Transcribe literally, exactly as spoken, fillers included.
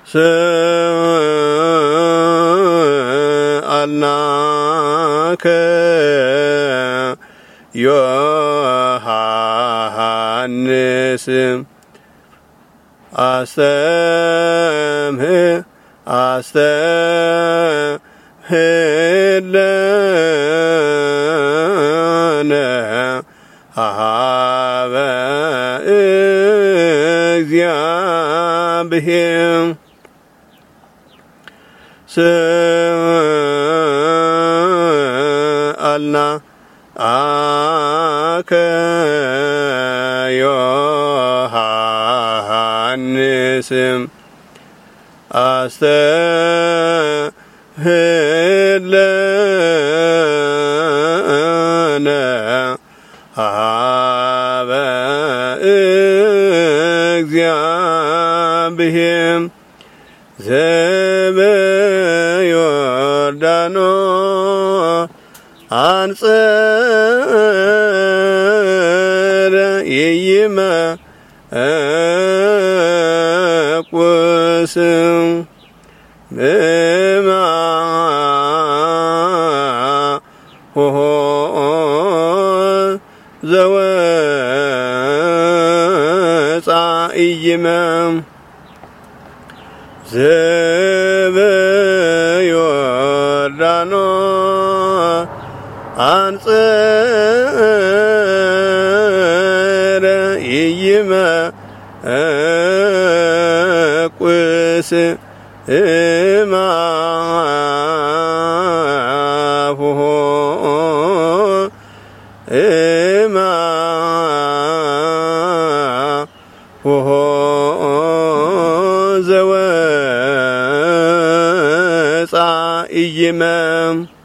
ሰአልናከ ዮሐንስ አስተምህ አስተምህለነ ሀበ እግዚአብሔር ሰአልናከ ዮሐንስ አስተምህለነ ሀበ እግዚአብሔር ዘበዮርዳኖስ አንጽረ ኢይመቁስ እምአሆ ዘወፃ ኢይመም ዘበዮርዳኖስ አንጽረ ኢይመቁስ እምአሆ እምአሆ ዘወፃ ኢይመም